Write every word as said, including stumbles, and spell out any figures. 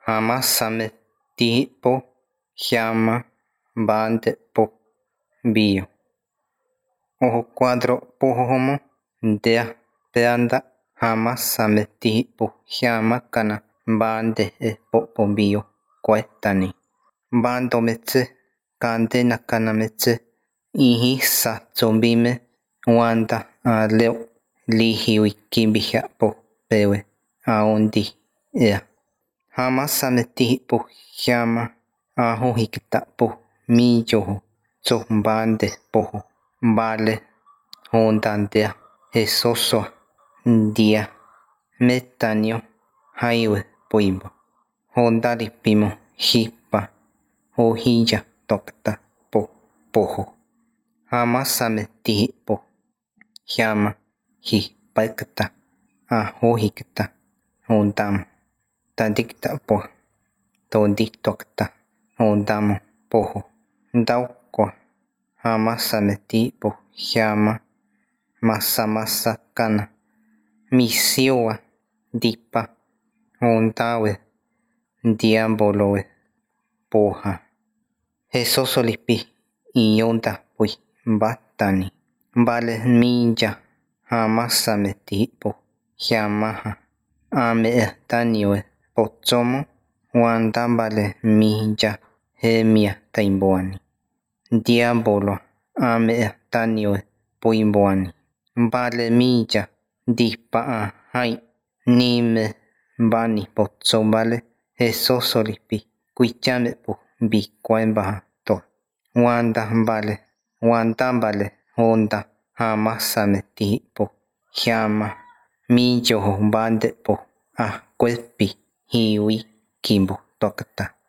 Hamasame tihipo llama bande po bio. Ojo cuadro pojomo dea peanda hamasame tihipo llama kana bande e po bio cuetani. Bando metse kande nakana metse ihi sa zombime wanda a leo lihiwi kimbija po pewe aondi ea. Hamasame tihipo llama ajo hiktapo millojo so bande pojo vale hondantea esoso dia metanio haiwe poibo hondari pimo hipa hojilla tokta po pojo. Hamasame tihipo llama hipakta ajo hikta hondam tandikta po tonditokta hondamo pojo ndaukwa. Hamasame tihipo llama masa masa kana misioa dipa hondawe diambolowe poja esosolipi iyonda pui batani vale minja. Hamasame tihipo llamaja ame tanioe potsomo wanda vale minja hemia taimboani diambolo ame tanioe poimboani vale minja dipa a hai nime bani potso vale esosolipi kuichame po bikuembaja to wanda vale wanda vale honda. Hamasame tihipo llama millojo bande po a kuepi hiwi kimbo tokta.